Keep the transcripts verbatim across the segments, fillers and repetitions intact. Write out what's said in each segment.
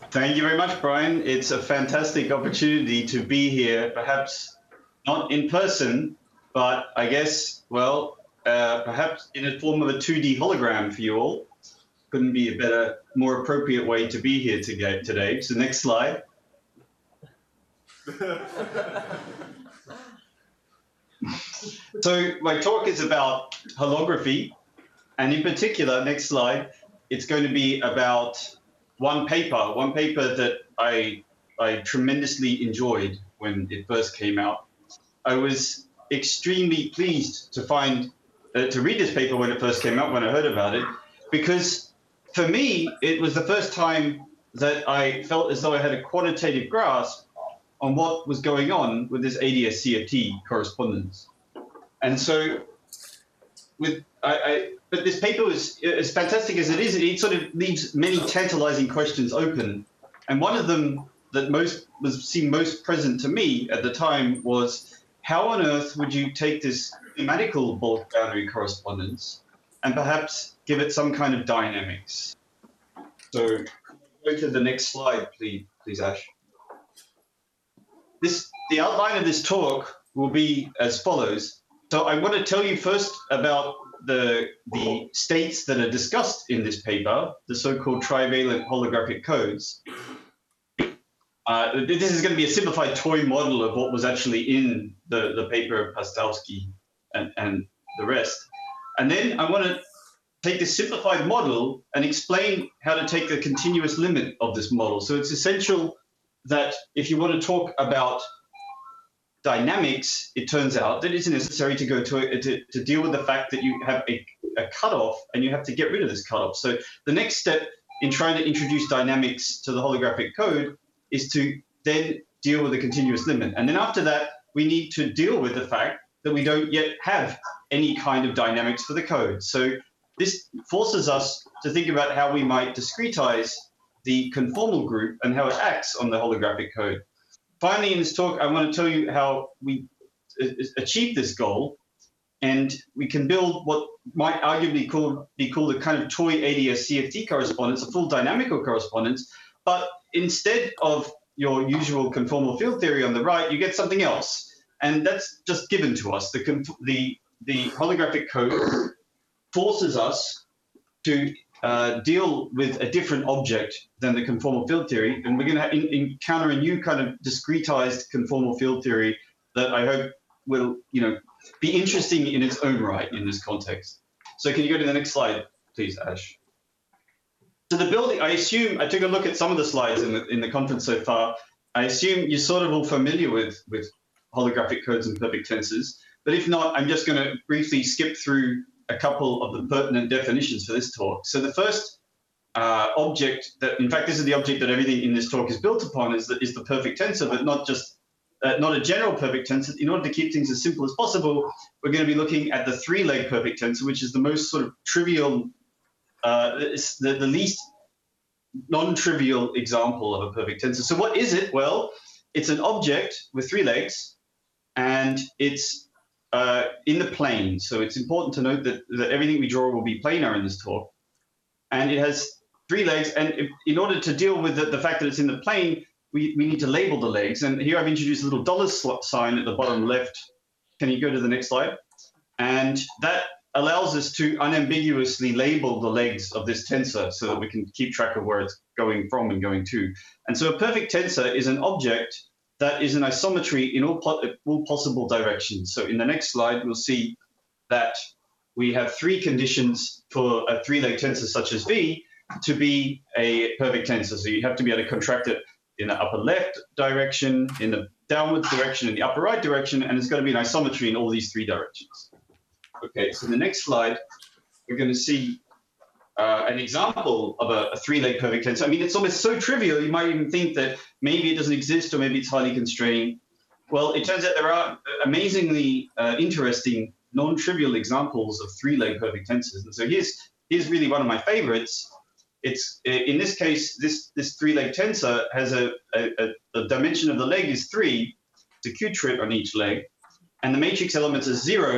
Thank you very much, Brian. It's a fantastic opportunity to be here, perhaps not in person, but I guess, well, uh, perhaps in the form of a two D hologram for you all. Couldn't be a better, more appropriate way to be here today. So next slide. So my talk is about holography, and in particular, next slide, it's going to be about one paper, one paper that I, I tremendously enjoyed when it first came out. I was extremely pleased to find, uh, to read this paper when it first came out, when I heard about it, because for me, it was the first time that I felt as though I had a quantitative grasp on what was going on with this A D S C F T correspondence. And so, with I, I, but this paper was, as fantastic as it is, it sort of leaves many tantalizing questions open. And one of them that most was seemed most present to me at the time was, how on earth would you take this thematical bulk boundary correspondence and perhaps give it some kind of dynamics? So go to the next slide, please, please, Ash. This, the outline of this talk will be as follows. So I want to tell you first about the, the states that are discussed in this paper, the so-called trivalent holographic codes. Uh, this is going to be a simplified toy model of what was actually in the, the paper of Pastowski and, and the rest. And then I want to take this simplified model and explain how to take the continuous limit of this model. So it's essential that if you want to talk about dynamics, it turns out that it's necessary to go to, a, to to deal with the fact that you have a, a cutoff and you have to get rid of this cutoff. So the next step in trying to introduce dynamics to the holographic code is to then deal with the continuous limit. And then after that, we need to deal with the fact that we don't yet have any kind of dynamics for the code. So this forces us to think about how we might discretize the conformal group and how it acts on the holographic code. Finally, in this talk, I want to tell you how we achieve this goal, and we can build what might arguably call, be called a kind of toy A D S C F T correspondence, a full dynamical correspondence, but instead of your usual conformal field theory on the right, you get something else, and that's just given to us. The, the, the holographic code forces us to Uh, deal with a different object than the conformal field theory, and we're going to encounter a new kind of discretized conformal field theory that I hope will, you know, be interesting in its own right in this context. So can you go to the next slide, please, Ash? So the building, I assume, I took a look at some of the slides in the, in the conference so far. I assume you're sort of all familiar with, with holographic codes and perfect tensors, but if not, I'm just going to briefly skip through a couple of the pertinent definitions for this talk. So the first uh, object that, in fact, this is the object that everything in this talk is built upon, is the, is the perfect tensor, but not just, uh, not a general perfect tensor. In order to keep things as simple as possible, we're going to be looking at the three-leg perfect tensor, which is the most sort of trivial, uh, it's the, the least non-trivial example of a perfect tensor. So what is it? Well, it's an object with three legs, and it's Uh, in the plane. So it's important to note that, that everything we draw will be planar in this talk. And it has three legs. And if, in order to deal with the, the fact that it's in the plane, we, we need to label the legs. And here I've introduced a little dollar sign at the bottom left. Can you go to the next slide? And that allows us to unambiguously label the legs of this tensor so that we can keep track of where it's going from and going to. And so a perfect tensor is an object that is an isometry in all, po all possible directions. So in the next slide, we'll see that we have three conditions for a three-leg tensor such as V to be a perfect tensor. So you have to be able to contract it in the upper left direction, in the downwards direction, in the upper right direction, and it's going to be an isometry in all these three directions. Okay, so in the next slide, we're going to see Uh, an example of a, a three-leg perfect tensor. I mean, it's almost so trivial, you might even think that maybe it doesn't exist or maybe it's highly constrained. Well, it turns out there are amazingly uh, interesting non-trivial examples of three-leg perfect tensors. And so here's, here's really one of my favorites. It's, in this case, this, this three-leg tensor has a, a, a, the dimension of the leg is three, it's a Q-trip on each leg, and the matrix elements are zero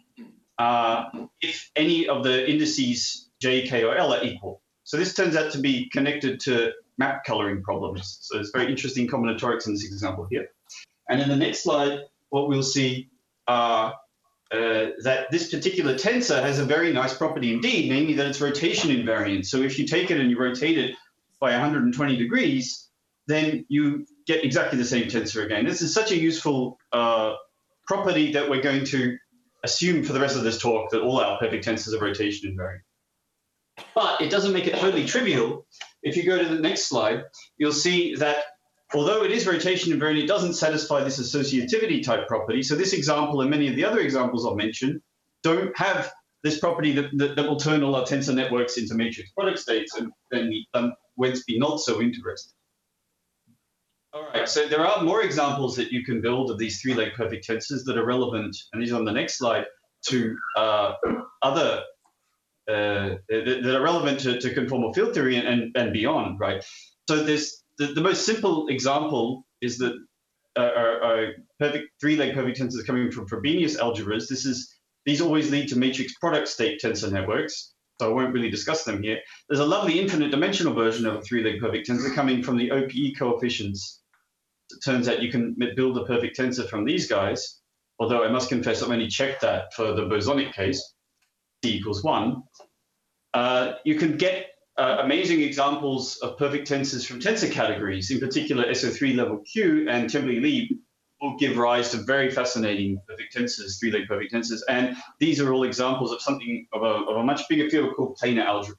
uh, if any of the indices J, K, or L are equal. So this turns out to be connected to map coloring problems. So it's very interesting combinatorics in this example here. And in the next slide, what we'll see are uh, that this particular tensor has a very nice property indeed, namely that it's rotation invariant. So if you take it and you rotate it by one hundred twenty degrees, then you get exactly the same tensor again. This is such a useful uh, property that we're going to assume for the rest of this talk that all our perfect tensors are rotation invariant. But it doesn't make it totally trivial. If you go to the next slide, you'll see that although it is rotation invariant, it doesn't satisfy this associativity type property. So this example and many of the other examples I'll mention don't have this property that, that, that will turn all our tensor networks into matrix product states, and then um, whence be not so interesting. All right, so there are more examples that you can build of these three-leg perfect tensors that are relevant, and these are on the next slide, to uh, other, uh, that, that are relevant to, to conformal field theory and, and, and beyond, right? So there's the, the most simple example is that uh, our, our perfect three-leg perfect tensors coming from Frobenius algebras. This is, these always lead to matrix product state tensor networks, so I won't really discuss them here. There's a lovely infinite dimensional version of a three-leg perfect tensor coming from the O P E coefficients. It turns out you can build a perfect tensor from these guys, although I must confess I've only checked that for the bosonic case, C equals one. Uh, you can get uh, amazing examples of perfect tensors from tensor categories, in particular S O three level Q and Tembley-Lieb will give rise to very fascinating perfect tensors, three-leg perfect tensors, and these are all examples of something of a, of a much bigger field called planar algebra.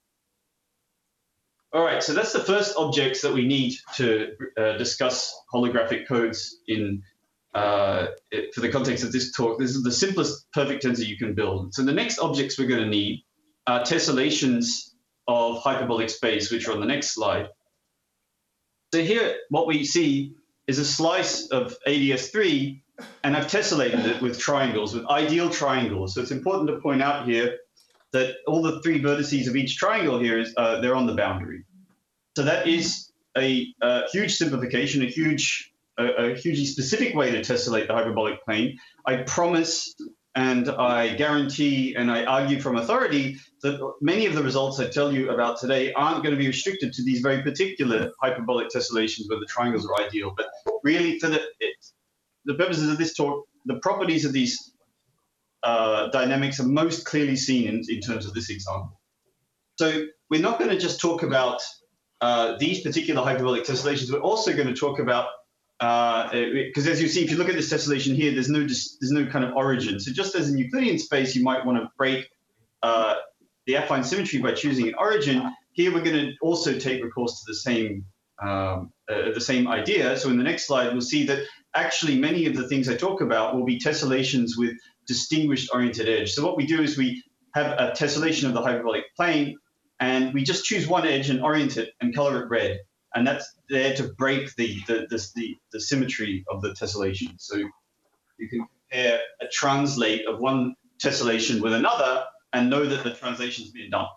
All right, so that's the first objects that we need to uh, discuss holographic codes in uh, it, for the context of this talk. This is the simplest perfect tensor you can build. So the next objects we're going to need are tessellations of hyperbolic space, which are on the next slide. So here, what we see is a slice of A D S three, and I've tessellated it with triangles, with ideal triangles. So it's important to point out here that all the three vertices of each triangle here, is uh, they're on the boundary. So that is a, a huge simplification, a huge, a, a hugely specific way to tessellate the hyperbolic plane. I promise and I guarantee and I argue from authority that many of the results I tell you about today aren't going to be restricted to these very particular hyperbolic tessellations where the triangles are ideal. But really, for the, it, the purposes of this talk, the properties of these Uh, dynamics are most clearly seen in, in terms of this example. So we're not going to just talk about uh, these particular hyperbolic tessellations. We're also going to talk about, because uh, as you see, if you look at this tessellation here, there's no there's no kind of origin. So just as in Euclidean space, you might want to break uh, the affine symmetry by choosing an origin. Here we're going to also take recourse to the same um, uh, the same idea. So in the next slide, we'll see that actually many of the things I talk about will be tessellations with distinguished oriented edge. So what we do is we have a tessellation of the hyperbolic plane, and we just choose one edge and orient it and color it red. And that's there to break the, the, the, the, the symmetry of the tessellation. So you can compare a translate of one tessellation with another and know that the translation's been done.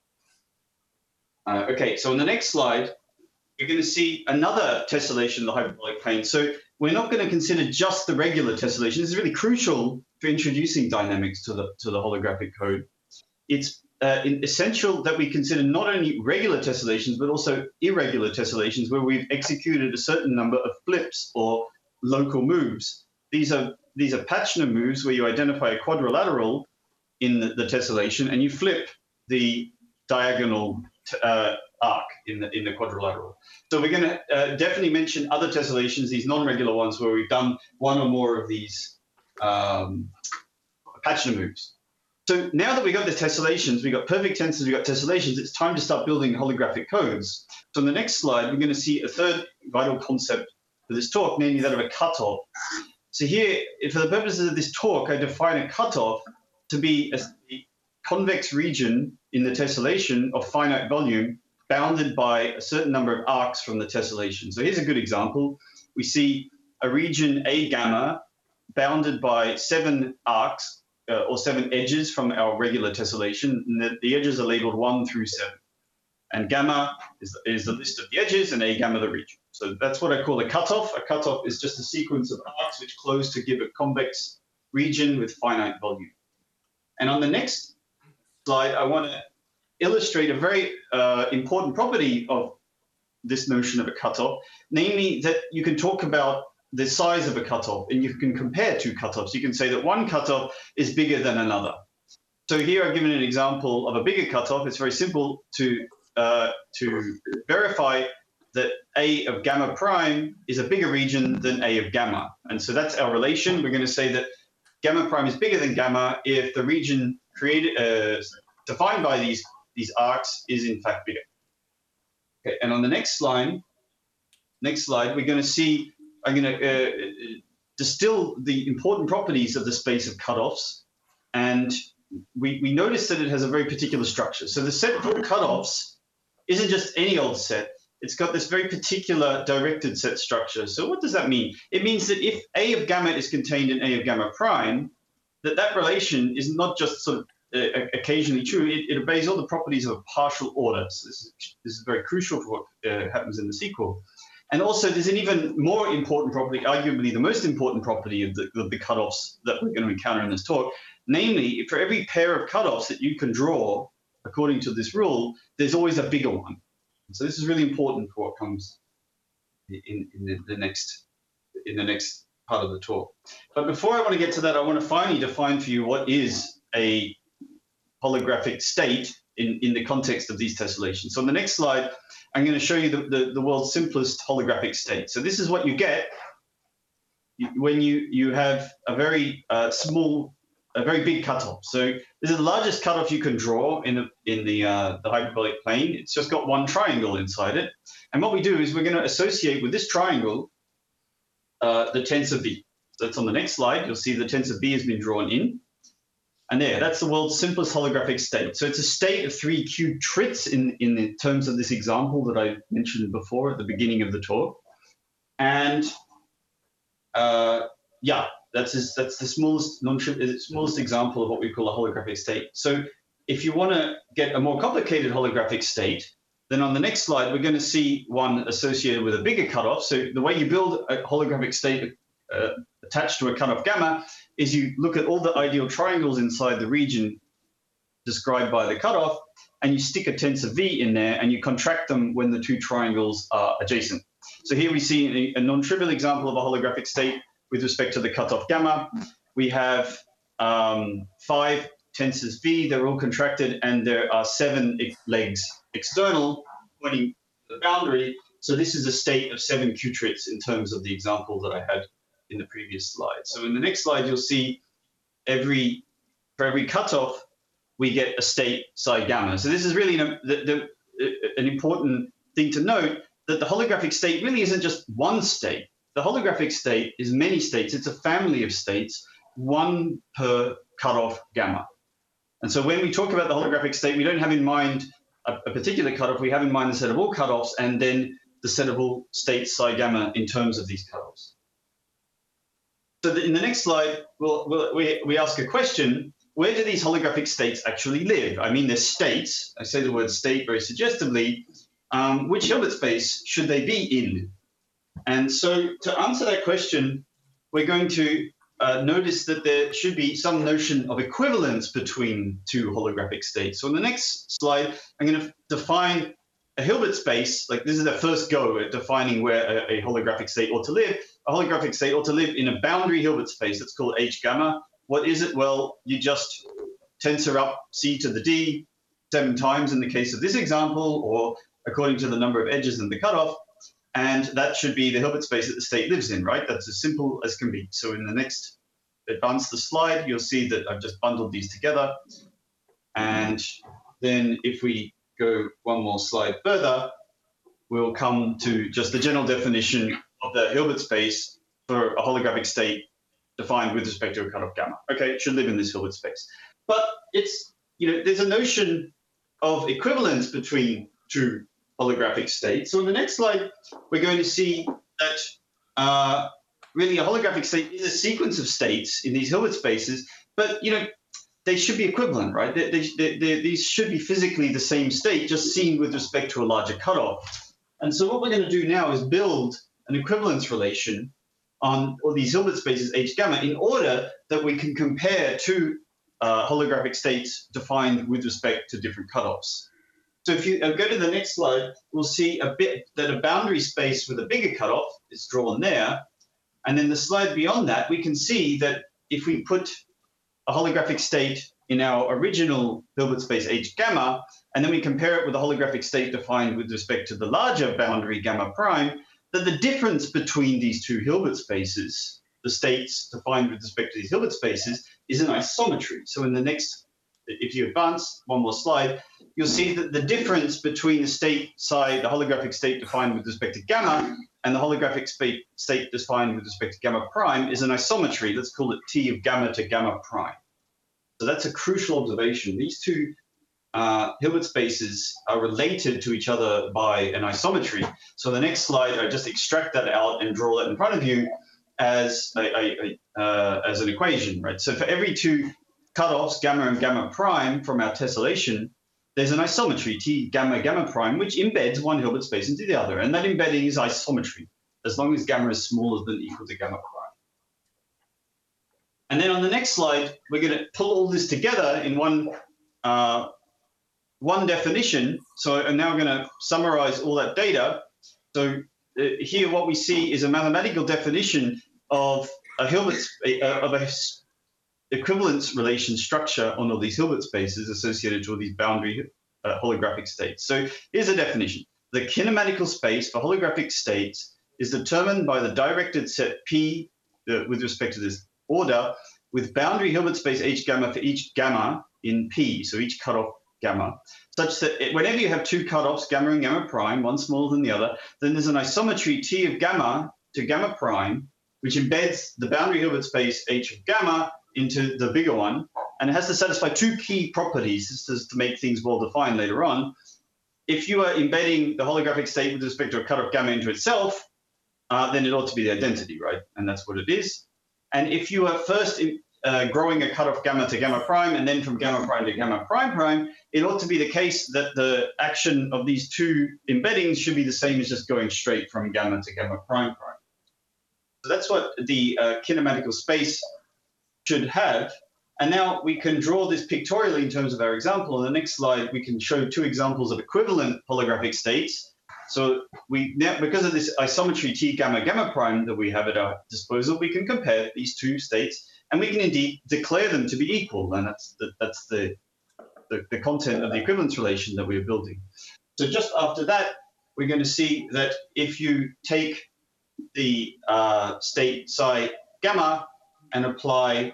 Uh, okay, so on the next slide, you're going to see another tessellation of the hyperbolic plane. So we're not going to consider just the regular tessellation. This is really crucial for introducing dynamics to the, to the holographic code. It's uh, essential that we consider not only regular tessellations, but also irregular tessellations where we've executed a certain number of flips or local moves. These are, these are Pachner moves where you identify a quadrilateral in the, the tessellation and you flip the diagonal uh, arc in the, in the quadrilateral. So we're going to uh, definitely mention other tessellations, these non-regular ones where we've done one or more of these um, Pachner moves. So now that we got the tessellations, we got perfect tensors, we got tessellations, it's time to start building holographic codes. So on the next slide, we're going to see a third vital concept for this talk, namely that of a cutoff. So here, for the purposes of this talk, I define a cutoff to be a, a convex region in the tessellation of finite volume bounded by a certain number of arcs from the tessellation. So here's a good example. We see a region A gamma bounded by seven arcs uh, or seven edges from our regular tessellation. And the, the edges are labeled one through seven. And gamma is, is the list of the edges and A gamma the region. So that's what I call a cutoff. A cutoff is just a sequence of arcs which close to give a convex region with finite volume. And on the next slide, I want to illustrate a very uh, important property of this notion of a cutoff, namely that you can talk about the size of a cutoff and you can compare two cutoffs. You can say that one cutoff is bigger than another. So here I've given an example of a bigger cutoff. It's very simple to, uh, to verify that A of gamma prime is a bigger region than A of gamma. And so that's our relation. We're going to say that gamma prime is bigger than gamma if the region created, uh, defined by these, these arcs is in fact bigger. Okay, and on the next slide, next slide, we're going to see, I'm going to uh, distill the important properties of the space of cutoffs. And we, we notice that it has a very particular structure. So the set for cutoffs isn't just any old set. It's got this very particular directed set structure. So what does that mean? It means that if A of gamma is contained in A of gamma prime, that that relation is not just sort of uh, occasionally true. It, it obeys all the properties of a partial order. So this is, this is very crucial for what uh, happens in the sequel. And also, there's an even more important property, arguably the most important property of the, of the cutoffs that we're going to encounter in this talk. Namely, for every pair of cutoffs that you can draw, according to this rule, there's always a bigger one. So this is really important for what comes in, in the, the next in the next part of the talk. But before I want to get to that, I want to finally define for you what is a holographic state in, in the context of these tessellations. So on the next slide, I'm going to show you the, the, the world's simplest holographic state. So this is what you get when you, you have a very uh, small, a very big cutoff. So this is the largest cutoff you can draw in the, in the, uh, the hyperbolic plane. It's just got one triangle inside it. And what we do is we're going to associate with this triangle uh, the tensor B. So that's on the next slide. You'll see the tensor B has been drawn in. And there, that's the world's simplest holographic state. So it's a state of three cubed trits in, in the terms of this example that I mentioned before at the beginning of the talk. And uh, yeah, that's, his, that's the smallest, non smallest example of what we call a holographic state. So if you want to get a more complicated holographic state, then on the next slide, we're going to see one associated with a bigger cutoff. So the way you build a holographic state uh, attached to a cutoff gamma is you look at all the ideal triangles inside the region described by the cutoff, and you stick a tensor V in there, and you contract them when the two triangles are adjacent. So here we see a, a non-trivial example of a holographic state with respect to the cutoff gamma. We have um, five tensors V, they're all contracted, and there are seven legs external pointing to the boundary. So this is a state of seven Q-trits in terms of the example that I had in the previous slide. So in the next slide, you'll see every for every cutoff, we get a state psi gamma. So this is really an, the, the, an important thing to note, that the holographic state really isn't just one state. The holographic state is many states. It's a family of states, one per cutoff gamma. And so when we talk about the holographic state, we don't have in mind a, a particular cutoff. We have in mind the set of all cutoffs and then the set of all states psi gamma in terms of these cutoffs. So in the next slide, we'll, we'll, we, we ask a question: where do these holographic states actually live? I mean, they're states. I say the word state very suggestively. Um, which Hilbert space should they be in? And so to answer that question, we're going to uh, notice that there should be some notion of equivalence between two holographic states. So on the next slide, I'm going to define a Hilbert space. Like, this is the first go at defining where a, a holographic state ought to live. A holographic state ought to live in a boundary Hilbert space that's called H gamma. What is it? Well, you just tensor up C to the D seven times in the case of this example, or according to the number of edges in the cutoff, and that should be the Hilbert space that the state lives in, right? That's as simple as can be. So in the next, advance the slide, you'll see that I've just bundled these together. And then if we go one more slide further, we'll come to just the general definition of the Hilbert space for a holographic state defined with respect to a cutoff gamma. Okay, it should live in this Hilbert space. But it's, you know, there's a notion of equivalence between two holographic states. So on the next slide, we're going to see that uh, really a holographic state is a sequence of states in these Hilbert spaces, but, you know, they should be equivalent, right? They, they, they, they, these should be physically the same state, just seen with respect to a larger cutoff. And so what we're going to do now is build an equivalence relation on all these Hilbert spaces H gamma in order that we can compare two uh, holographic states defined with respect to different cutoffs. So if you uh, go to the next slide, we'll see a bit that a boundary space with a bigger cutoff is drawn there. And then the slide beyond that, we can see that if we put a holographic state in our original Hilbert space H gamma, and then we compare it with a holographic state defined with respect to the larger boundary gamma prime, that the difference between these two Hilbert spaces, the states defined with respect to these Hilbert spaces, is an isometry. So in the next, if you advance one more slide, you'll see that the difference between the state psi, the holographic state defined with respect to gamma, and the holographic state, state defined with respect to gamma prime is an isometry. Let's call it T of gamma to gamma prime. So that's a crucial observation. These two uh, Hilbert spaces are related to each other by an isometry. So the next slide, I just extract that out and draw that in front of you as a, a, a uh, as an equation, right? So for every two cutoffs, gamma and gamma prime from our tessellation, there's an isometry, T gamma gamma prime, which embeds one Hilbert space into the other. And that embedding is isometry, as long as gamma is smaller than or equal to gamma prime. And then on the next slide, we're going to pull all this together in one, uh, one definition. So I'm now going to summarize all that data. So uh, here what we see is a mathematical definition of a Hilbert, uh, of a equivalence relation structure on all these Hilbert spaces associated to all these boundary uh, holographic states. So here's a definition. The kinematical space for holographic states is determined by the directed set P uh, with respect to this order with boundary Hilbert space H gamma for each gamma in P, so each cutoff gamma, such that it, whenever you have two cutoffs, gamma and gamma prime, one smaller than the other, then there's an isometry T of gamma to gamma prime, which embeds the boundary Hilbert space H of gamma into the bigger one, and it has to satisfy two key properties. This is to make things well defined later on. If you are embedding the holographic state with respect to a cutoff gamma into itself, uh, then it ought to be the identity, right? And that's what it is. And if you are first uh, growing a cutoff gamma to gamma prime and then from gamma prime to gamma prime prime, it ought to be the case that the action of these two embeddings should be the same as just going straight from gamma to gamma prime prime. So that's what the uh, kinematical space should have. And now we can draw this pictorially in terms of our example. On the next slide, we can show two examples of equivalent holographic states. So we now, because of this isometry T gamma gamma prime that we have at our disposal, we can compare these two states, and we can indeed declare them to be equal. And that's the, that's the, the, the content of the equivalence relation that we're building. So just after that, we're going to see that if you take the uh, state psi gamma and apply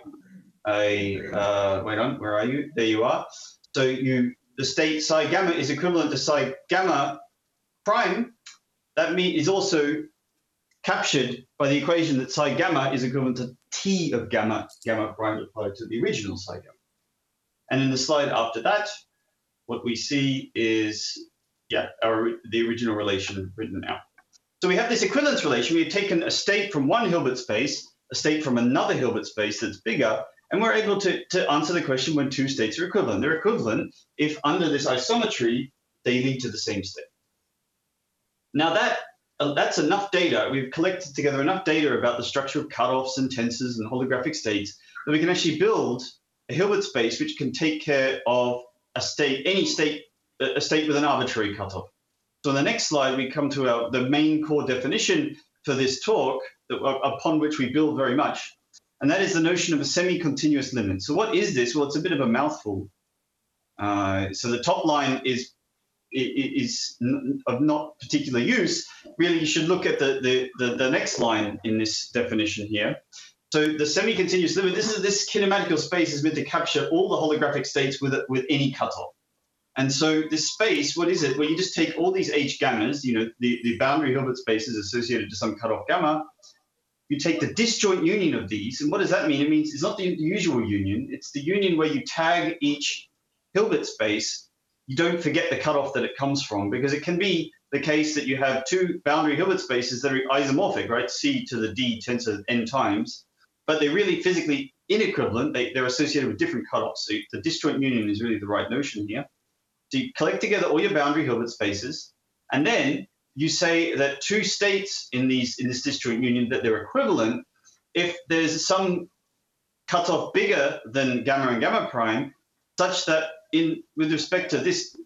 a, uh, wait on, where are you? There you are. So you, the state psi gamma is equivalent to psi gamma prime. That mean is also captured by the equation that psi gamma is equivalent to T of gamma gamma prime applied to the original psi gamma. And in the slide after that, what we see is, yeah, our, the original relation written out. So we have this equivalence relation. We've taken a state from one Hilbert space, a state from another Hilbert space that's bigger, and we're able to, to answer the question when two states are equivalent. They're equivalent if under this isometry, they lead to the same state. Now that uh, that's enough data. We've collected together enough data about the structure of cutoffs and tensors and holographic states that we can actually build a Hilbert space which can take care of a state, any state, a state with an arbitrary cutoff. So on the next slide, we come to our, the main core definition for this talk, that, upon which we build very much, and that is the notion of a semi-continuous limit. So what is this? Well, it's a bit of a mouthful. Uh, so the top line is is of not particular use. Really, you should look at the, the, the, the next line in this definition here. So the semi-continuous limit, this is this kinematical space is meant to capture all the holographic states with, with any cutoff. And so this space, what is it? Well, you just take all these H gammas, you know, the, the boundary Hilbert spaces associated to some cutoff gamma. You take the disjoint union of these. And what does that mean? It means it's not the usual union. It's the union where you tag each Hilbert space. You don't forget the cutoff that it comes from, because it can be the case that you have two boundary Hilbert spaces that are isomorphic, right? C to the D tensor n times, but they're really physically inequivalent. They, they're associated with different cutoffs. So the disjoint union is really the right notion here. So you collect together all your boundary Hilbert spaces, and then you say that two states in these in this disjoint union that they're equivalent if there's some cutoff bigger than gamma and gamma prime, such that in with respect to this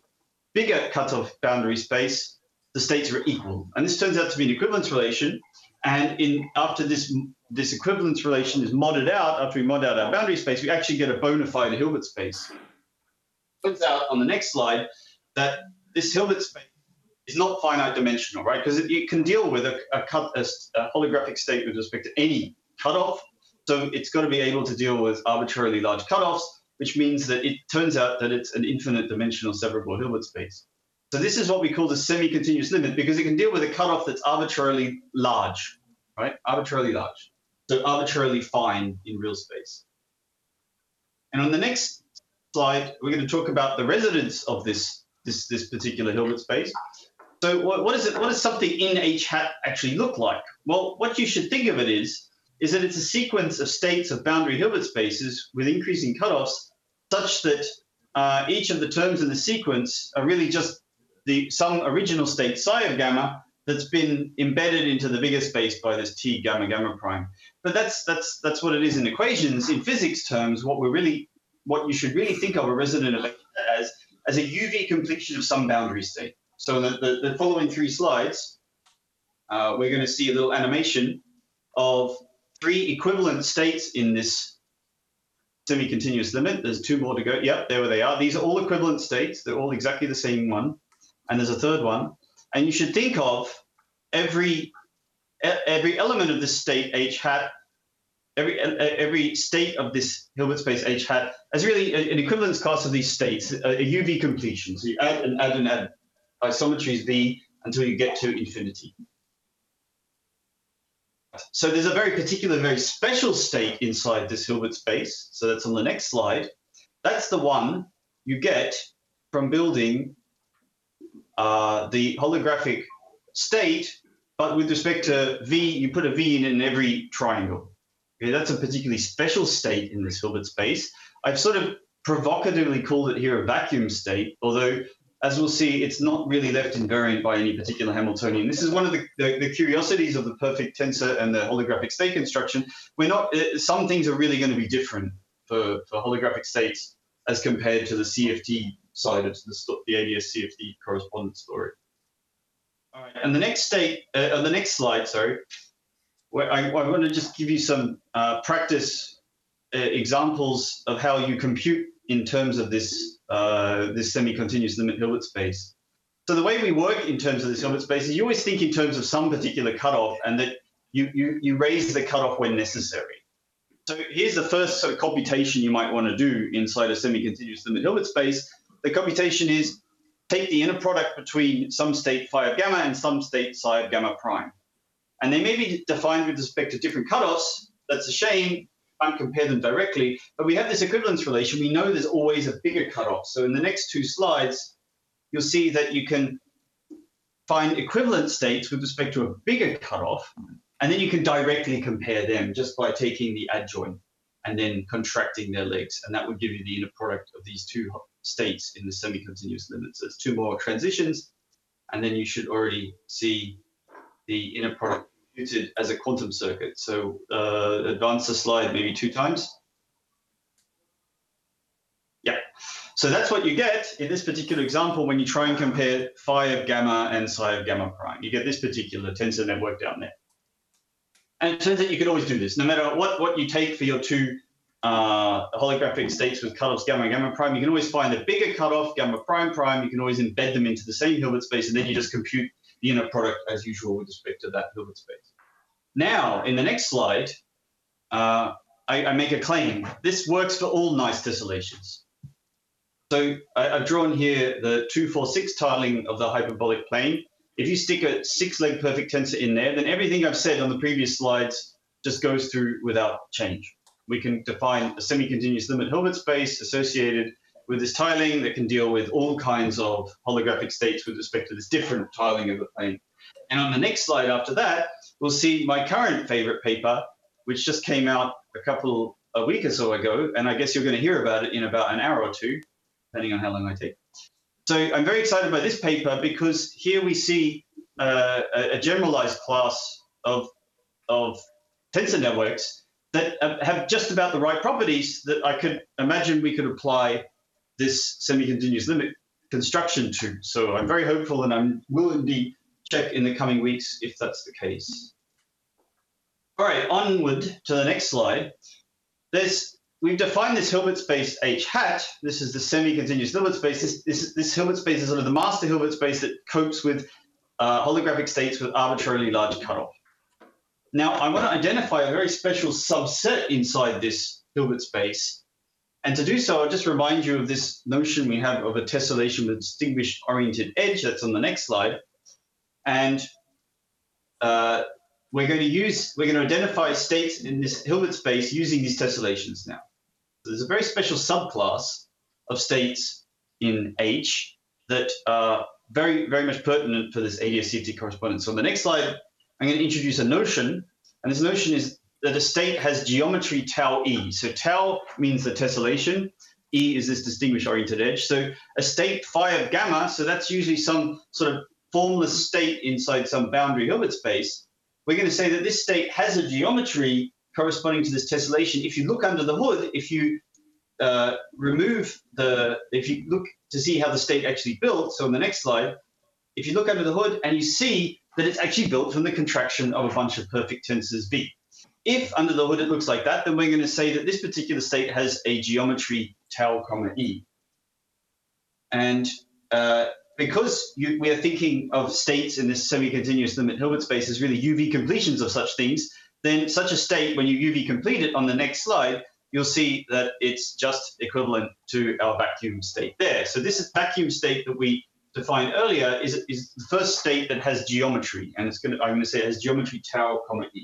bigger cutoff boundary space, the states are equal. And this turns out to be an equivalence relation. And in after this, this equivalence relation is modded out, after we mod out our boundary space, we actually get a bona fide Hilbert space. It turns out on the next slide that this Hilbert space is not finite dimensional, right? Because it, it can deal with a, a, cut, a, a holographic state with respect to any cutoff. So it's got to be able to deal with arbitrarily large cutoffs, which means that it turns out that it's an infinite dimensional separable Hilbert space. So this is what we call the semi-continuous limit, because it can deal with a cutoff that's arbitrarily large, right? Arbitrarily large. So arbitrarily fine in real space. And on the next slide, we're going to talk about the residence of this, this, this particular Hilbert space. So what, what is it? What does something in H hat actually look like? Well, what you should think of it is, is that it's a sequence of states of boundary Hilbert spaces with increasing cutoffs, such that uh, each of the terms in the sequence are really just the some original state psi of gamma that's been embedded into the bigger space by this T gamma gamma prime. But that's that's that's what it is in equations. In physics terms, what we're really what you should really think of a resonant event as as a U V completion of some boundary state. So in the, the, the following three slides, uh, we're going to see a little animation of three equivalent states in this semi-continuous limit. There's two more to go. Yep, there they are. These are all equivalent states. They're all exactly the same one. And there's a third one. And you should think of every every element of this state H hat, every every state of this Hilbert space H hat as really an equivalence class of these states, a, a U V completion. So you add and add and add isometries V until you get to infinity. So there's a very particular, very special state inside this Hilbert space. So that's on the next slide. That's the one you get from building uh, the holographic state, but with respect to V, you put a V in in every triangle. Okay, that's a particularly special state in this Hilbert space. I've sort of provocatively called it here a vacuum state, although as we'll see, it's not really left invariant by any particular Hamiltonian. This is one of the, the, the curiosities of the perfect tensor and the holographic state construction. We're not, uh, some things are really going to be different for, for holographic states as compared to the C F T side of the, the A D S C F T correspondence story. All right, and the next state, uh, on the next slide, sorry, where I, I want to just give you some uh, practice uh, examples of how you compute in terms of this Uh, this semi-continuous limit Hilbert space. So the way we work in terms of this Hilbert space is you always think in terms of some particular cutoff, and that you, you, you raise the cutoff when necessary. So here's the first sort of computation you might want to do inside a semi-continuous limit Hilbert space. The computation is take the inner product between some state phi of gamma and some state psi of gamma prime. And they may be defined with respect to different cutoffs. That's a shame. Can't compare them directly, but we have this equivalence relation. We know there's always a bigger cutoff. So in the next two slides, you'll see that you can find equivalent states with respect to a bigger cutoff, and then you can directly compare them just by taking the adjoint and then contracting their legs, and that would give you the inner product of these two states in the semi-continuous limit. So it's two more transitions, and then you should already see the inner product as a quantum circuit. So uh, advance the slide maybe two times. Yeah. So that's what you get in this particular example when you try and compare phi of gamma and psi of gamma prime. You get this particular tensor network down there. And it turns out you can always do this. No matter what, what you take for your two uh, holographic states with cutoffs gamma and gamma prime, you can always find a bigger cutoff, gamma prime prime. You can always embed them into the same Hilbert space, and then you just compute the inner product as usual with respect to that Hilbert space. Now, in the next slide, uh, I, I make a claim. This works for all nice tessellations. So I, I've drawn here the two four six tiling of the hyperbolic plane. If you stick a six-leg perfect tensor in there, then everything I've said on the previous slides just goes through without change. We can define a semi-continuous limit Hilbert space associated with this tiling that can deal with all kinds of holographic states with respect to this different tiling of the plane. And on the next slide after that, we'll see my current favorite paper, which just came out a couple, a week or so ago, and I guess you're going to hear about it in about an hour or two, depending on how long I take. So I'm very excited by this paper because here we see uh, a, a generalized class of, of tensor networks that have just about the right properties that I could imagine we could apply this semi-continuous limit construction to. So I'm very hopeful, and I will indeed check in the coming weeks if that's the case. All right, onward to the next slide. There's We've defined this Hilbert space H hat. This is the semi-continuous Hilbert space. This, this, this Hilbert space is sort of the master Hilbert space that copes with uh, holographic states with arbitrarily large cutoff. Now, I want to identify a very special subset inside this Hilbert space. And to do so, I'll just remind you of this notion we have of a tessellation with distinguished oriented edge. That's on the next slide. And uh, we're going to use, we're going to identify states in this Hilbert space using these tessellations now. So there's a very special subclass of states in H that are very, very much pertinent for this A D S C F T correspondence. So on the next slide, I'm going to introduce a notion, and this notion is that a state has geometry tau E. So tau means the tessellation, E is this distinguished oriented edge. So a state phi of gamma, so that's usually some sort of formless state inside some boundary Hilbert space. We're going to say that this state has a geometry corresponding to this tessellation. If you look under the hood, if you uh, remove the, if you look to see how the state actually built, so on the next slide, if you look under the hood and you see that it's actually built from the contraction of a bunch of perfect tensors V. If under the hood it looks like that, then we're going to say that this particular state has a geometry tau comma E. And uh, because you, we are thinking of states in this semi-continuous limit Hilbert space as really U V completions of such things, then such a state, when you U V complete it on the next slide, you'll see that it's just equivalent to our vacuum state there. So this is vacuum state that we defined earlier is, is the first state that has geometry, and it's going to, I'm going to say it has geometry tau comma E.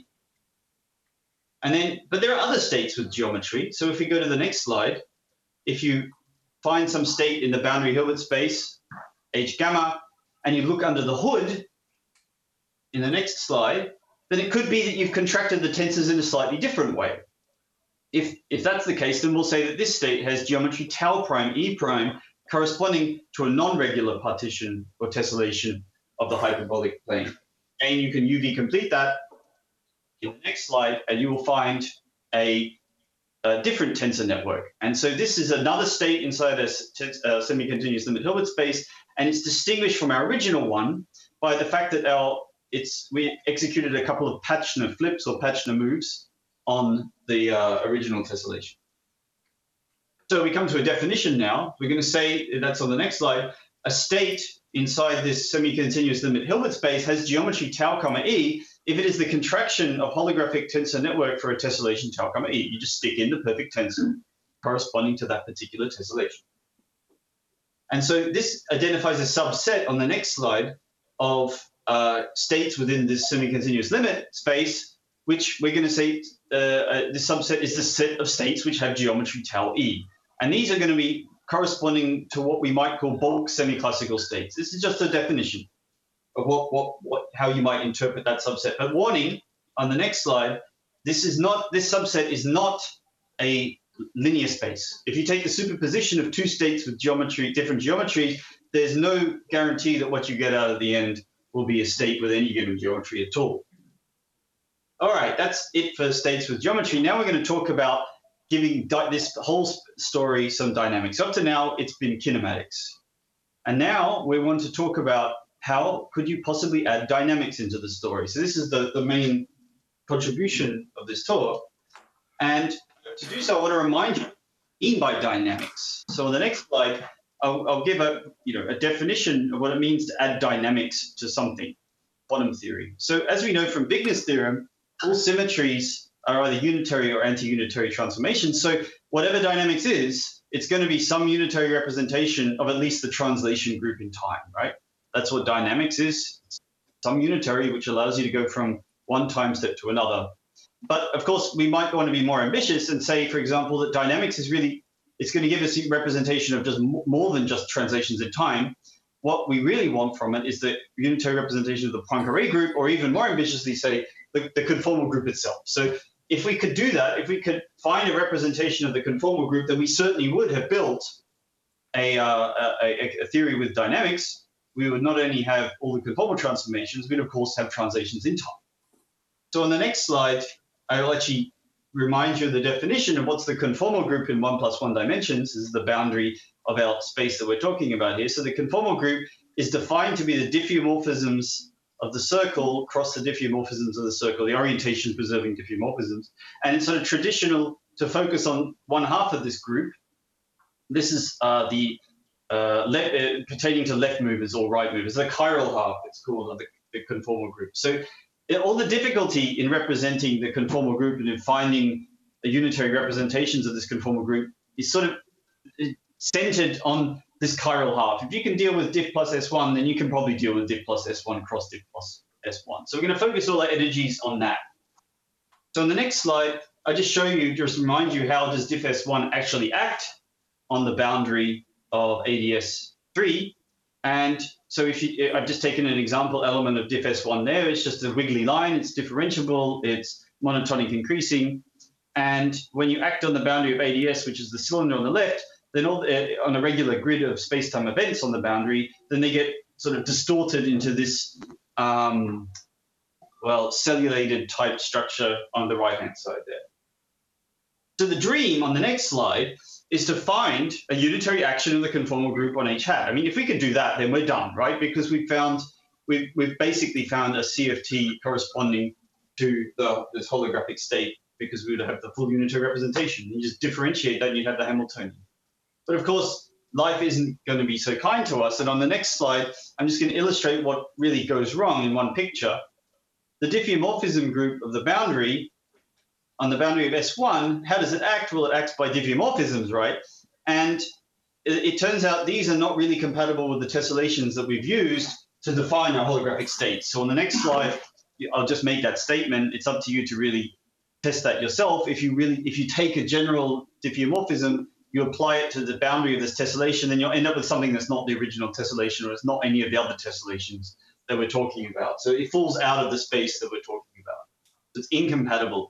And then, but there are other states with geometry. So if we go to the next slide, if you find some state in the boundary Hilbert space, H gamma, and you look under the hood in the next slide, then it could be that you've contracted the tensors in a slightly different way. If, if that's the case, then we'll say that this state has geometry tau prime E prime corresponding to a non-regular partition or tessellation of the hyperbolic plane. And you can U V complete that in the next slide, and you will find a, a different tensor network. And so this is another state inside a uh, semi-continuous limit Hilbert space, and it's distinguished from our original one by the fact that our it's we executed a couple of Pachner flips or Pachner moves on the uh, original tessellation. So we come to a definition now. We're going to say, that's on the next slide, a state inside this semi-continuous limit Hilbert space has geometry tau comma E if it is the contraction of holographic tensor network for a tessellation tau comma E. You just stick in the perfect tensor corresponding to that particular tessellation. And so this identifies a subset on the next slide of uh, states within this semi-continuous limit space, which we're going to say uh, uh, this subset is the set of states which have geometry tau E. And these are going to be corresponding to what we might call bulk semi-classical states. This is just a definition of what, what, what, how you might interpret that subset. But warning, on the next slide, this is not, this subset is not a linear space. If you take the superposition of two states with geometry, different geometries, there's no guarantee that what you get out of the end will be a state with any given geometry at all. All right, that's it for states with geometry. Now we're going to talk about giving this whole story some dynamics. Up to now, it's been kinematics. And now we want to talk about how could you possibly add dynamics into the story. So this is the, the main contribution of this talk. And to do so, I want to remind you what I mean by dynamics. So on the next slide, I'll, I'll give a, you know, a definition of what it means to add dynamics to something, quantum theory. So as we know from Wigner's theorem, all symmetries are either unitary or anti-unitary transformations. So whatever dynamics is, it's going to be some unitary representation of at least the translation group in time, right? That's what dynamics is. It's some unitary, which allows you to go from one time step to another. But of course, we might want to be more ambitious and say, for example, that dynamics is really, it's going to give us a representation of just more than just translations in time. What we really want from it is the unitary representation of the Poincare group, or even more ambitiously say, the, the conformal group itself. So if we could do that, if we could find a representation of the conformal group, then we certainly would have built a, uh, a, a theory with dynamics. We would not only have all the conformal transformations, we'd of course have translations in time. So on the next slide, I will actually remind you of the definition of what's the conformal group in one plus one dimensions. This is the boundary of our space that we're talking about here. So the conformal group is defined to be the diffeomorphisms of the circle across the diffeomorphisms of the circle, the orientation preserving diffeomorphisms. And it's sort of traditional to focus on one half of this group. This is uh, the uh, left, uh, pertaining to left movers or right movers, the chiral half, it's called, of the, the conformal group. So it, all the difficulty in representing the conformal group and in finding the unitary representations of this conformal group is sort of centered on this chiral half. If you can deal with diff plus S one, then you can probably deal with diff plus S one cross diff plus S one. So we're going to focus all our energies on that. So in the next slide, I just show you, just remind you how does diff S one actually act on the boundary of A D S three. And so if you, I've just taken an example element of diff S one there. It's just a wiggly line. It's differentiable. It's monotonic increasing. And when you act on the boundary of A D S, which is the cylinder on the left, then all the, on a regular grid of space-time events on the boundary, then they get sort of distorted into this, um, well, cellulated type structure on the right-hand side there. So the dream on the next slide is to find a unitary action of the conformal group on H hat. I mean, if we could do that, then we're done, right? Because we've found, we've, we've basically found a C F T corresponding to the, this holographic state, because we would have the full unitary representation. You just differentiate that and you'd have the Hamiltonian. But of course, life isn't going to be so kind to us. And on the next slide, I'm just going to illustrate what really goes wrong in one picture. The diffeomorphism group of the boundary, on the boundary of S one, how does it act? Well, it acts by diffeomorphisms, right? And it, it turns out these are not really compatible with the tessellations that we've used to define our holographic states. So on the next slide, I'll just make that statement. It's up to you to really test that yourself. If you really, if you take a general diffeomorphism, you apply it to the boundary of this tessellation, then you'll end up with something that's not the original tessellation, or it's not any of the other tessellations that we're talking about. So it falls out of the space that we're talking about. It's incompatible.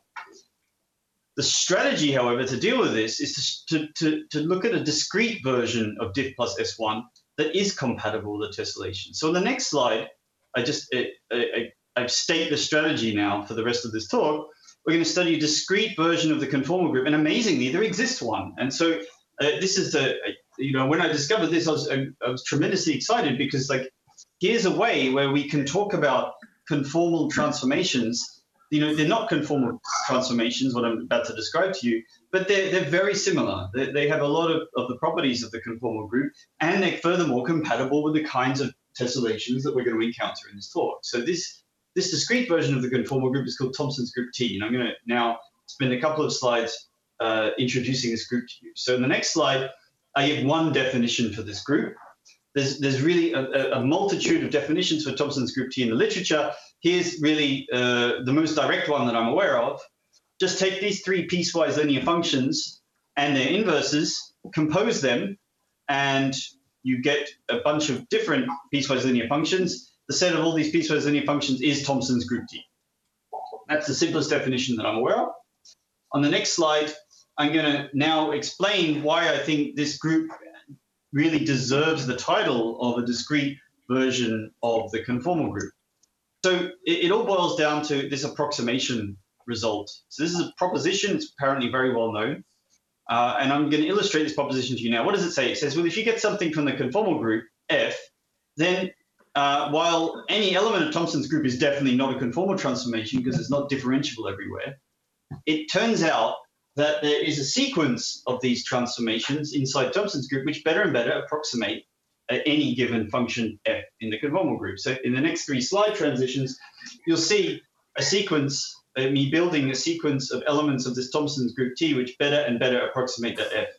The strategy, however, to deal with this is to, to, to look at a discrete version of diff plus S one that is compatible with the tessellation. So in the next slide, I just I, I, I state the strategy now for the rest of this talk. We're going to study a discrete version of the conformal group, and amazingly, there exists one. And so uh, this is the, you know, when I discovered this, I was, I, I was tremendously excited, because like, here's a way where we can talk about conformal transformations. You know, they're not conformal transformations, what I'm about to describe to you, but they're, they're very similar. They, they have a lot of, of the properties of the conformal group, and they're furthermore compatible with the kinds of tessellations that we're going to encounter in this talk. So this This discrete version of the conformal group is called Thompson's group T, and I'm going to now spend a couple of slides uh, introducing this group to you. So in the next slide, I give one definition for this group. There's, there's really a, a multitude of definitions for Thompson's group T in the literature. Here's really uh, the most direct one that I'm aware of. Just take these three piecewise linear functions and their inverses, compose them, and you get a bunch of different piecewise linear functions. The set of all these piecewise linear functions is Thompson's group T. That's the simplest definition that I'm aware of. On the next slide, I'm going to now explain why I think this group really deserves the title of a discrete version of the conformal group. So it, it all boils down to this approximation result. So this is a proposition. It's apparently very well known. Uh, and I'm going to illustrate this proposition to you now. What does it say? It says, well, if you get something from the conformal group, F, then Uh, while any element of Thompson's group is definitely not a conformal transformation because it's not differentiable everywhere, it turns out that there is a sequence of these transformations inside Thompson's group which better and better approximate uh, any given function F in the conformal group. So in the next three slide transitions, you'll see a sequence, uh, me building a sequence of elements of this Thompson's group T which better and better approximate that F.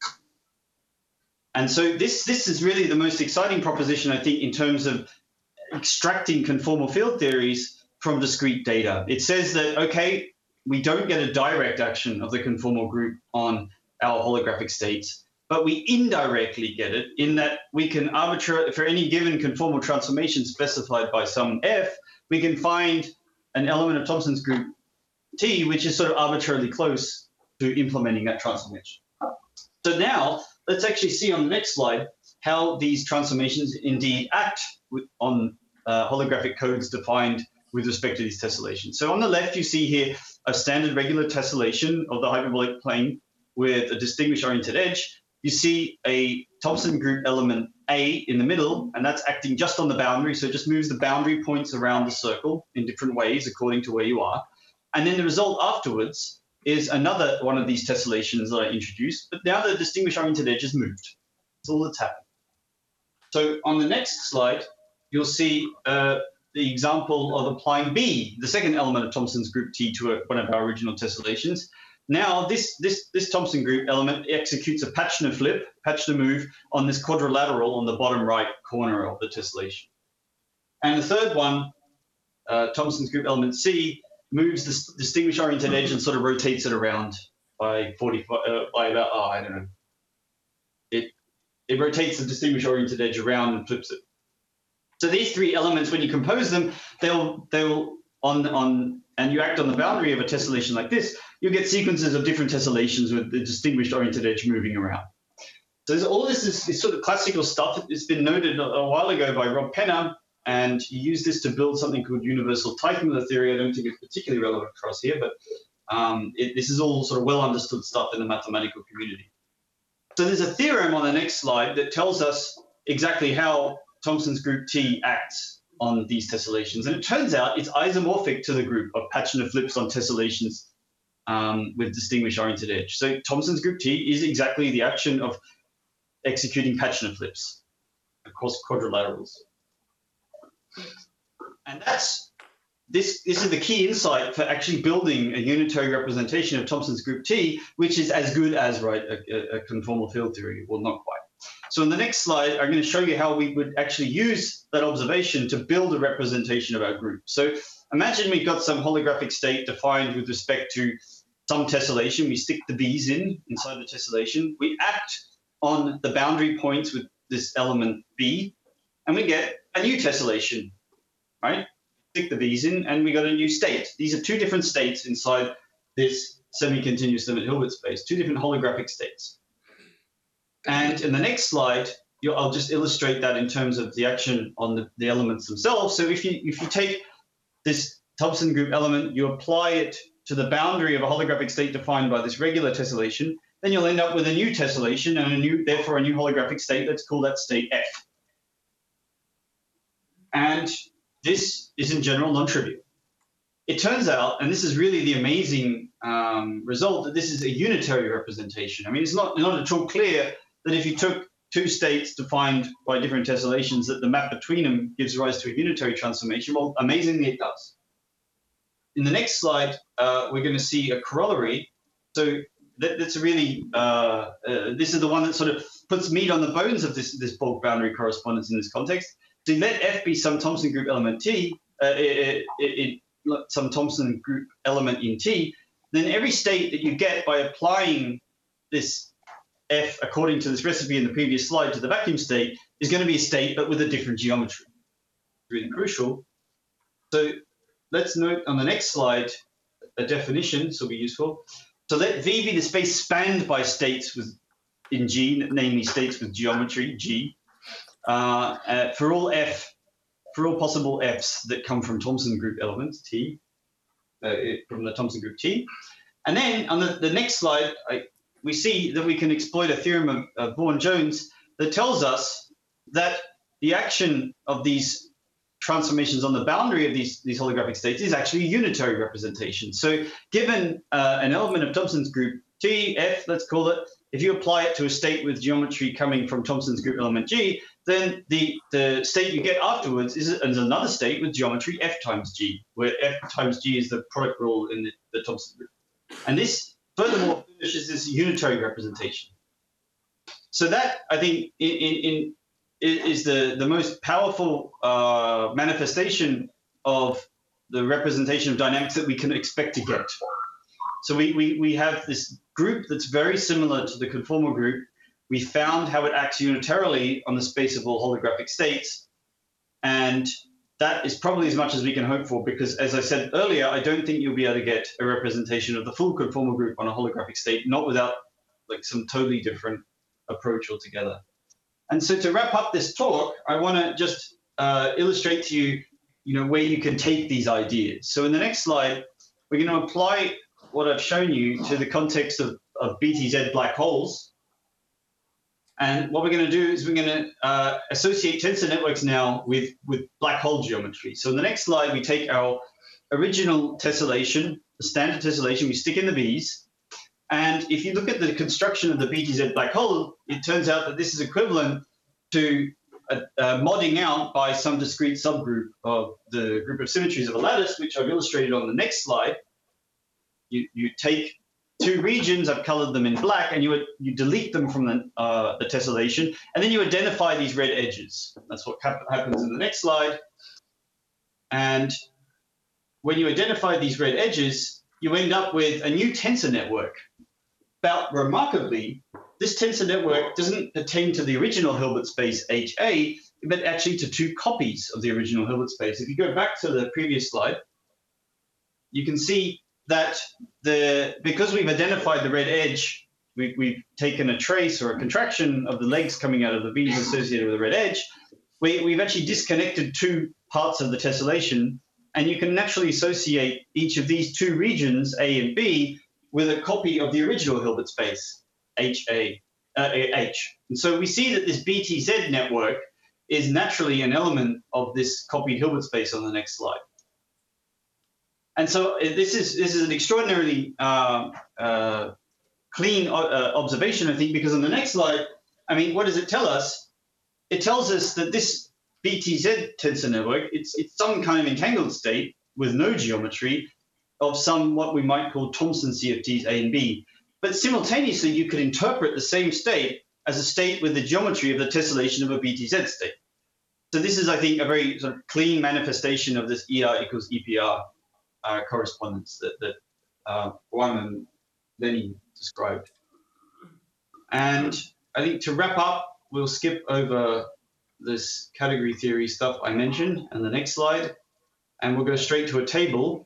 And so this, this is really the most exciting proposition, I think, in terms of extracting conformal field theories from discrete data. It says that, okay, we don't get a direct action of the conformal group on our holographic states, but we indirectly get it in that we can arbitrarily, for any given conformal transformation specified by some F, we can find an element of Thompson's group T, which is sort of arbitrarily close to implementing that transformation. So now, let's actually see on the next slide how these transformations indeed act with, on uh, holographic codes defined with respect to these tessellations. So on the left, you see here a standard regular tessellation of the hyperbolic plane with a distinguished oriented edge, you see a Thompson group element A in the middle, and that's acting just on the boundary. So it just moves the boundary points around the circle in different ways according to where you are. And then the result afterwards is another one of these tessellations that I introduced, but now the distinguished oriented edge has moved. That's all that's happened. So on the next slide, you'll see uh, the example of applying B, the second element of Thompson's group T, to a, one of our original tessellations. Now this, this, this Thompson group element executes a Pachner flip, Pachner move, on this quadrilateral on the bottom right corner of the tessellation. And the third one, uh, Thompson's group element C, moves the distinguished oriented edge and sort of rotates it around by forty, uh, by about, oh, I don't know. It, it rotates the distinguished oriented edge around and flips it. So these three elements, when you compose them, they'll, they'll on, on, and you act on the boundary of a tessellation like this, you'll get sequences of different tessellations with the distinguished oriented edge moving around. So all this is, is sort of classical stuff. It's been noted a, a while ago by Rob Penner, and he used this to build something called universal Teichmüller theory. I don't think it's particularly relevant for us here, but um, it, this is all sort of well understood stuff in the mathematical community. So there's a theorem on the next slide that tells us exactly how Thompson's group T acts on these tessellations. And it turns out it's isomorphic to the group of Pachner flips on tessellations um, with distinguished oriented edge. So Thompson's group T is exactly the action of executing Pachner flips across quadrilaterals. And that's this, this is the key insight for actually building a unitary representation of Thompson's group T, which is as good as, right, a, a conformal field theory. Well, not quite. So in the next slide, I'm going to show you how we would actually use that observation to build a representation of our group. So imagine we've got some holographic state defined with respect to some tessellation. We stick the B's in inside the tessellation. We act on the boundary points with this element B, and we get a new tessellation, right? Stick the B's in, and we got a new state. These are two different states inside this semi-continuous limit Hilbert space, two different holographic states. And in the next slide, you'll, I'll just illustrate that in terms of the action on the, the elements themselves. So if you, if you take this Thompson group element, you apply it to the boundary of a holographic state defined by this regular tessellation, then you'll end up with a new tessellation and a new, therefore a new holographic state. Let's call that state F. And this is in general non-trivial. It turns out, and this is really the amazing um, result, that this is a unitary representation. I mean, it's not, not at all clear that if you took two states defined by different tessellations, that the map between them gives rise to a unitary transformation. Well, amazingly, it does. In the next slide, uh, we're going to see a corollary. So that, that's really, uh, uh, this is the one that sort of puts meat on the bones of this, this bulk boundary correspondence in this context. So let F be some Thompson group element T, uh, it, it, it, some Thompson group element in T, then every state that you get by applying this F according to this recipe in the previous slide to the vacuum state is going to be a state but with a different geometry. Really crucial. So let's note on the next slide a definition, this will be useful. So let V be the space spanned by states with in G, namely states with geometry G, uh, uh, for all F, for all possible Fs that come from Thompson group elements T, uh, from the Thompson group T. And then on the, the next slide, I, we see that we can exploit a theorem of, of Vaughan-Jones that tells us that the action of these transformations on the boundary of these, these holographic states is actually a unitary representation. So given uh, an element of Thompson's group T, F, let's call it, if you apply it to a state with geometry coming from Thompson's group element G, then the, the state you get afterwards is, is another state with geometry F times G, where F times G is the product rule in the, the Thompson group. And this, furthermore, finishes this unitary representation. So that, I think, in, in, in, is the, the most powerful uh, manifestation of the representation of dynamics that we can expect to get. So we, we, we have this group that's very similar to the conformal group. We found how it acts unitarily on the space of all holographic states. And that is probably as much as we can hope for, because as I said earlier, I don't think you'll be able to get a representation of the full conformal group on a holographic state, not without like some totally different approach altogether. And so to wrap up this talk, I want to just uh, illustrate to you, you know, where you can take these ideas. So in the next slide, we're going to apply what I've shown you to the context of, of B T Z black holes. And what we're going to do is we're going to uh, associate tensor networks now with, with black hole geometry. So in the next slide, we take our original tessellation, the standard tessellation, we stick in the B's. And if you look at the construction of the B T Z black hole, it turns out that this is equivalent to a, a modding out by some discrete subgroup of the group of symmetries of a lattice, which I've illustrated on the next slide. You, you take two regions, I've colored them in black, and you, you delete them from the, uh, the tessellation, and then you identify these red edges. That's what hap happens in the next slide. And when you identify these red edges, you end up with a new tensor network. But remarkably, this tensor network doesn't pertain to the original Hilbert space H A, but actually to two copies of the original Hilbert space. If you go back to the previous slide, you can see that the because we've identified the red edge, we, we've taken a trace or a contraction of the legs coming out of the B's associated with the red edge, we, we've actually disconnected two parts of the tessellation, and you can naturally associate each of these two regions, A and B, with a copy of the original Hilbert space, H A, uh, H. And so we see that this B T Z network is naturally an element of this copied Hilbert space on the next slide. And so this is this is an extraordinarily uh, uh, clean uh, observation, I think, because on the next slide, I mean, what does it tell us? It tells us that this B T Z tensor network, it's it's some kind of entangled state with no geometry of some what we might call Thompson C F Ts A and B. But simultaneously, you could interpret the same state as a state with the geometry of the tessellation of a B T Z state. So this is, I think, a very sort of clean manifestation of this E R equals E P R uh, correspondence that, that uh, Juan and Lenny described. And I think to wrap up, we'll skip over this category theory stuff I mentioned and the next slide, and we'll go straight to a table.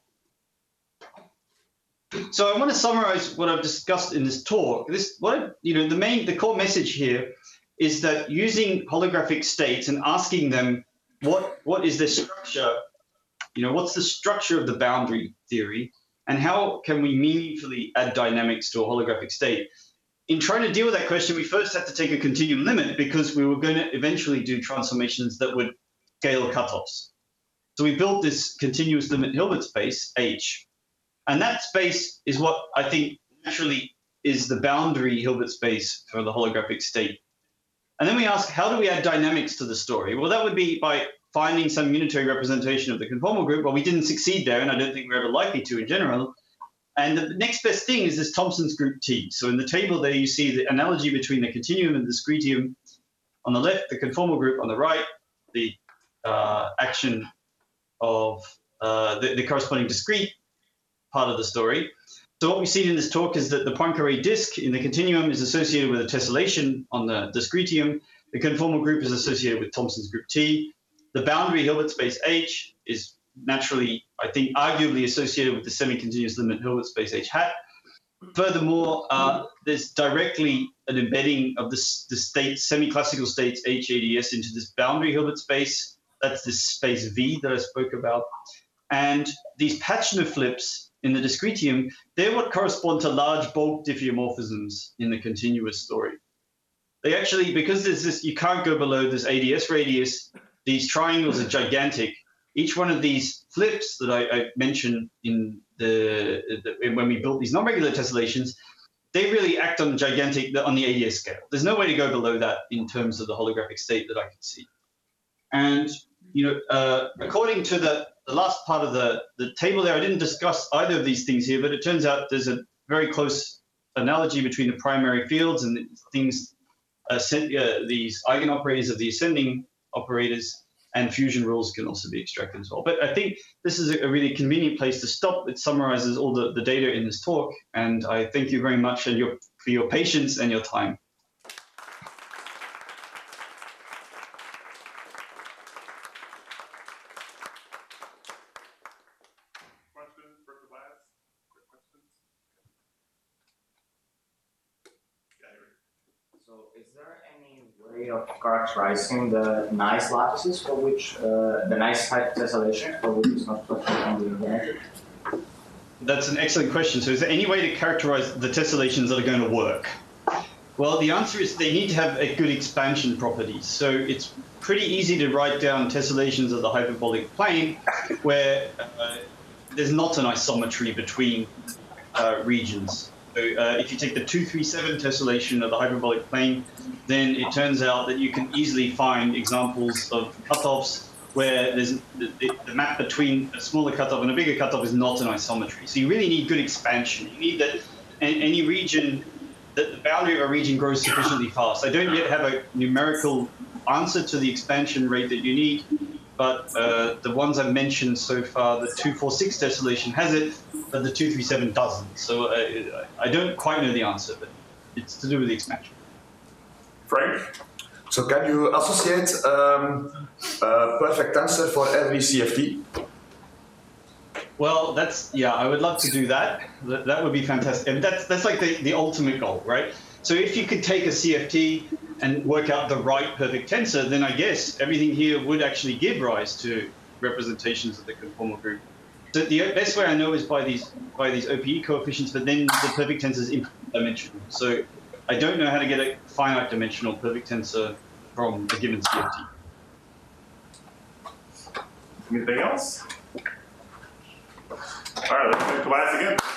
So I want to summarize what I've discussed in this talk. This, what you know, the main, the core message here is that using holographic states and asking them what what is their structure, you know, what's the structure of the boundary theory, and how can we meaningfully add dynamics to a holographic state? In trying to deal with that question, we first had to take a continuum limit because we were going to eventually do transformations that would scale cutoffs. So we built this continuous limit Hilbert space, H. And that space is what I think naturally is the boundary Hilbert space for the holographic state. And then we ask, how do we add dynamics to the story? Well, that would be by finding some unitary representation of the conformal group. Well, we didn't succeed there, and I don't think we're ever likely to in general. And the next best thing is this Thompson's group T. So in the table there, you see the analogy between the continuum and the discretium. On the left, the conformal group. On the right, the uh, action of uh, the, the corresponding discrete part of the story. So what we've seen in this talk is that the Poincare disk in the continuum is associated with a tessellation on the discretium. The conformal group is associated with Thompson's group T. The boundary Hilbert space H is naturally, I think, arguably associated with the semi-continuous limit Hilbert space H hat. Furthermore, uh, there's directly an embedding of this, the state, semi-classical states H A D S into this boundary Hilbert space. That's this space V that I spoke about. And these Pachner flips in the discretium, they're what correspond to large bulk diffeomorphisms in the continuous story. They actually, because there's this, you can't go below this A D S radius, these triangles are gigantic. Each one of these flips that I, I mentioned in the, the when we built these non-regular tessellations, they really act on the gigantic, on the A D S scale. There's no way to go below that in terms of the holographic state that I can see. And you know, uh, according to the, the last part of the, the table there, I didn't discuss either of these things here, but it turns out there's a very close analogy between the primary fields and the things, uh, uh, these eigenoperators of the ascending operators, and fusion rules can also be extracted as well. But I think this is a really convenient place to stop. It summarizes all the, the data in this talk, and I thank you very much and your, for your patience and your time. So is there any way of characterizing the nice lattices for which, uh, the nice type tessellation for which is not reflected on the geometry? that's an excellent question. So is there any way to characterize the tessellations that are going to work? Well, the answer is they need to have a good expansion properties. So it's pretty easy to write down tessellations of the hyperbolic plane where uh, there's not an isometry between uh, regions. So uh, if you take the two three seven tessellation of the hyperbolic plane, then it turns out that you can easily find examples of cutoffs where there's the, the map between a smaller cutoff and a bigger cutoff is not an isometry. So you really need good expansion. You need that any region, that the boundary of a region grows sufficiently fast. I don't yet have a numerical answer to the expansion rate that you need, but uh, the ones I've mentioned so far, the two four six tessellation has it, but the two three seven doesn't. So uh, I don't quite know the answer, but it's to do with the expansion. Frank? So can you associate um, a perfect tensor for every C F T? Well, that's, yeah, I would love to do that. That, that would be fantastic. I mean, that's, that's like the, the ultimate goal, right? So if you could take a C F T and work out the right perfect tensor, then I guess everything here would actually give rise to representations of the conformal group. So the best way I know is by these by these O P E coefficients, but then the perfect tensor is infinite dimensional. So I don't know how to get a finite dimensional perfect tensor from a given C F T. Anything else? All right, let's do Tobias again.